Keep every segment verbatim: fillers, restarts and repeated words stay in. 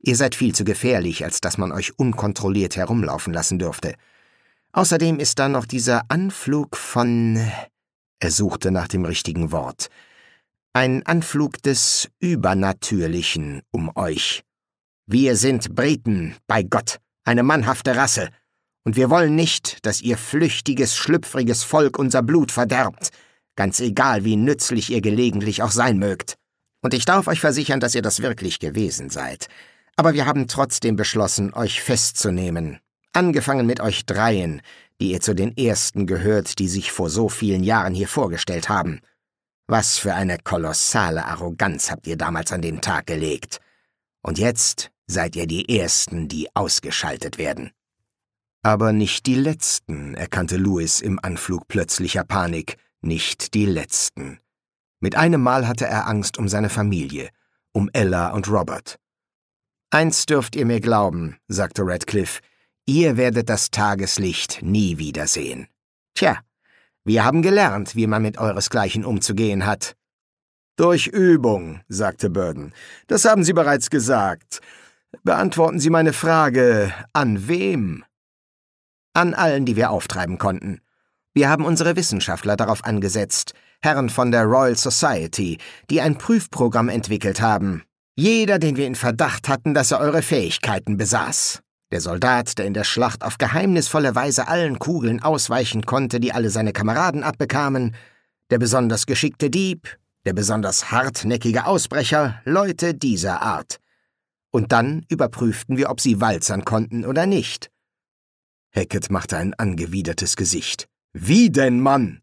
Ihr seid viel zu gefährlich, als dass man euch unkontrolliert herumlaufen lassen dürfte. Außerdem ist da noch dieser Anflug von... Er suchte nach dem richtigen Wort. Ein Anflug des Übernatürlichen um euch. Wir sind Briten, bei Gott, eine mannhafte Rasse. Und wir wollen nicht, dass ihr flüchtiges, schlüpfriges Volk unser Blut verderbt, ganz egal, wie nützlich ihr gelegentlich auch sein mögt. Und ich darf euch versichern, dass ihr das wirklich gewesen seid. Aber wir haben trotzdem beschlossen, euch festzunehmen. Angefangen mit euch dreien, die ihr zu den Ersten gehört, die sich vor so vielen Jahren hier vorgestellt haben. Was für eine kolossale Arroganz habt ihr damals an den Tag gelegt. Und jetzt seid ihr die Ersten, die ausgeschaltet werden. Aber nicht die Letzten, erkannte Louis im Anflug plötzlicher Panik. Nicht die Letzten. Mit einem Mal hatte er Angst um seine Familie, um Ella und Robert. »Eins dürft ihr mir glauben«, sagte Radcliffe, »ihr werdet das Tageslicht nie wiedersehen. Tja, wir haben gelernt, wie man mit euresgleichen umzugehen hat.« »Durch Übung«, sagte Burden. »Das haben Sie bereits gesagt. Beantworten Sie meine Frage, an wem?« »An allen, die wir auftreiben konnten. Wir haben unsere Wissenschaftler darauf angesetzt, Herren von der Royal Society, die ein Prüfprogramm entwickelt haben. Jeder, den wir in Verdacht hatten, dass er eure Fähigkeiten besaß. Der Soldat, der in der Schlacht auf geheimnisvolle Weise allen Kugeln ausweichen konnte, die alle seine Kameraden abbekamen, der besonders geschickte Dieb, der besonders hartnäckige Ausbrecher, Leute dieser Art. Und dann überprüften wir, ob sie walzern konnten oder nicht.« Hackett machte ein angewidertes Gesicht. »Wie denn, Mann?«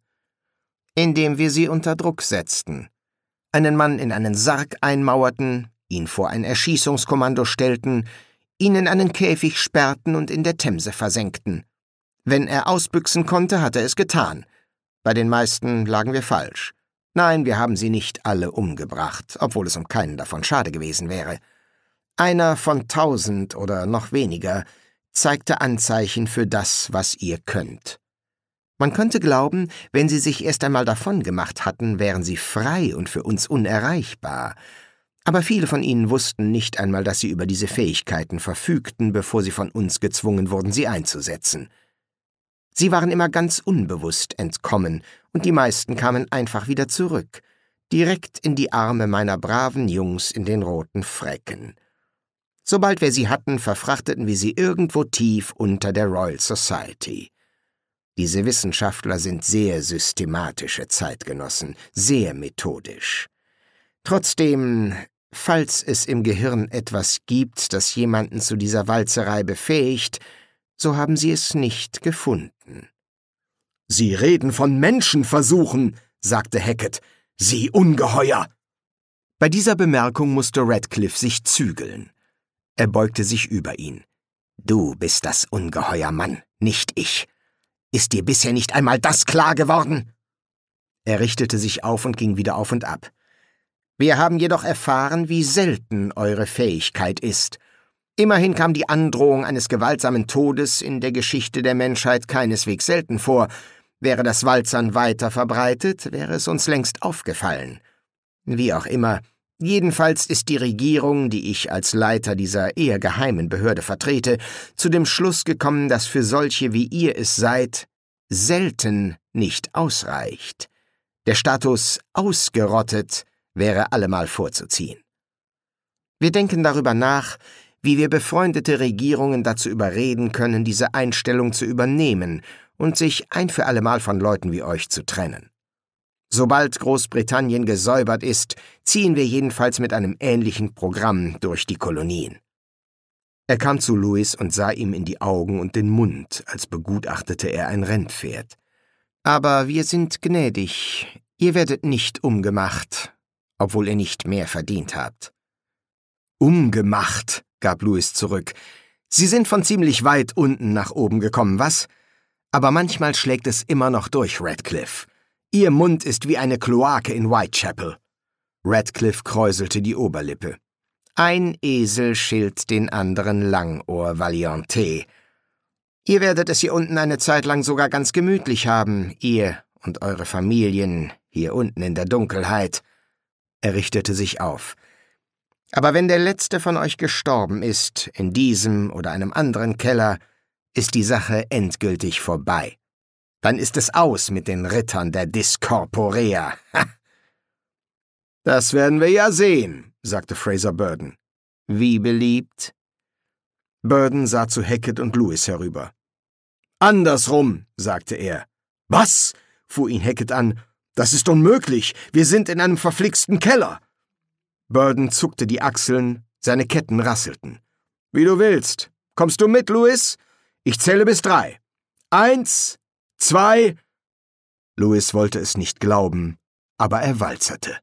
»Indem wir sie unter Druck setzten. Einen Mann in einen Sarg einmauerten, ihn vor ein Erschießungskommando stellten, ihn in einen Käfig sperrten und in der Themse versenkten. Wenn er ausbüchsen konnte, hat er es getan. Bei den meisten lagen wir falsch. Nein, wir haben sie nicht alle umgebracht, obwohl es um keinen davon schade gewesen wäre. Einer von tausend oder noch weniger zeigte Anzeichen für das, was ihr könnt. Man könnte glauben, wenn sie sich erst einmal davongemacht hatten, wären sie frei und für uns unerreichbar. Aber viele von ihnen wussten nicht einmal, dass sie über diese Fähigkeiten verfügten, bevor sie von uns gezwungen wurden, sie einzusetzen. Sie waren immer ganz unbewusst entkommen, und die meisten kamen einfach wieder zurück, direkt in die Arme meiner braven Jungs in den roten Fräcken. Sobald wir sie hatten, verfrachteten wir sie irgendwo tief unter der Royal Society. Diese Wissenschaftler sind sehr systematische Zeitgenossen, sehr methodisch. Trotzdem, falls es im Gehirn etwas gibt, das jemanden zu dieser Walzerei befähigt, so haben sie es nicht gefunden.« »Sie reden von Menschenversuchen«, sagte Hackett. »Sie Ungeheuer!« Bei dieser Bemerkung musste Radcliffe sich zügeln. Er beugte sich über ihn. »Du bist das Ungeheuer, Mann, nicht ich. Ist dir bisher nicht einmal das klar geworden?« Er richtete sich auf und ging wieder auf und ab. »Wir haben jedoch erfahren, wie selten eure Fähigkeit ist. Immerhin kam die Androhung eines gewaltsamen Todes in der Geschichte der Menschheit keineswegs selten vor. Wäre das Walzern weiter verbreitet, wäre es uns längst aufgefallen. Wie auch immer, jedenfalls ist die Regierung, die ich als Leiter dieser eher geheimen Behörde vertrete, zu dem Schluss gekommen, dass für solche, wie ihr es seid, selten nicht ausreicht. Der Status ausgerottet wäre allemal vorzuziehen. Wir denken darüber nach, wie wir befreundete Regierungen dazu überreden können, diese Einstellung zu übernehmen und sich ein für allemal von Leuten wie euch zu trennen. Sobald Großbritannien gesäubert ist, ziehen wir jedenfalls mit einem ähnlichen Programm durch die Kolonien.« Er kam zu Louis und sah ihm in die Augen und den Mund, als begutachtete er ein Rennpferd. »Aber wir sind gnädig. Ihr werdet nicht umgemacht, obwohl ihr nicht mehr verdient habt.« »Umgemacht«, gab Louis zurück. »Sie sind von ziemlich weit unten nach oben gekommen, was? Aber manchmal schlägt es immer noch durch, Radcliffe. Ihr Mund ist wie eine Kloake in Whitechapel.« Radcliffe kräuselte die Oberlippe. »Ein Esel schilt den anderen Langohr, Valiante. Ihr werdet es hier unten eine Zeit lang sogar ganz gemütlich haben, ihr und eure Familien hier unten in der Dunkelheit.« Er richtete sich auf. Aber wenn der letzte von euch gestorben ist, in diesem oder einem anderen Keller, ist die Sache endgültig vorbei. Dann ist es aus mit den Rittern der Discorporea. Ha! »Das werden wir ja sehen«, sagte Fraser Burden. »Wie beliebt?« Burden sah zu Hackett und Lewis herüber. »Andersrum«, sagte er. »Was?« fuhr ihn Hackett an. »Das ist unmöglich. Wir sind in einem verflixten Keller.« Burden zuckte die Achseln, seine Ketten rasselten. »Wie du willst. Kommst du mit, Lewis? Ich zähle bis drei. Eins, zwei...« Lewis wollte es nicht glauben, aber er walzerte.